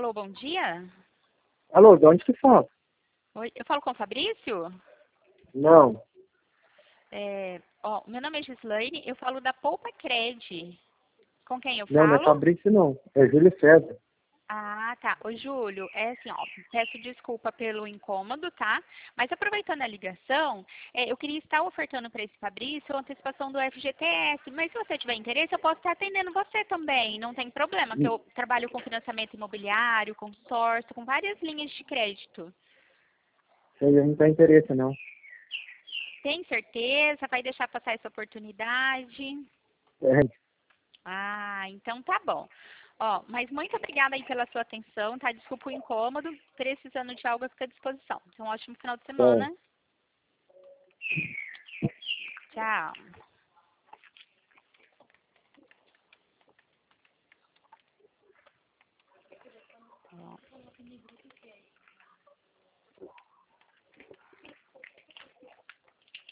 Alô, bom dia. Alô, de onde que fala? Oi, eu falo com o Fabrício? Não, Meu nome é Gislaine, eu falo da Poupa Cred. Com quem eu não é falo? Fabrício não, é Júlio César. Ah, tá. Ô, Júlio, é assim, ó, peço desculpa pelo incômodo, tá? Mas aproveitando a ligação, eu queria estar ofertando para esse Fabrício a antecipação do FGTS, mas se você tiver interesse, eu posso estar atendendo você também, não tem problema, que eu trabalho com financiamento imobiliário, consórcio, com várias linhas de crédito. Você não tem interesse não. Tem certeza? Vai deixar passar essa oportunidade? É, Ah, então tá bom. Ó, mas muito obrigada aí pela sua atenção, tá? Desculpa o incômodo. Precisando de algo, eu fico à disposição. Então, um ótimo final de é. semana. Tchau. Ó.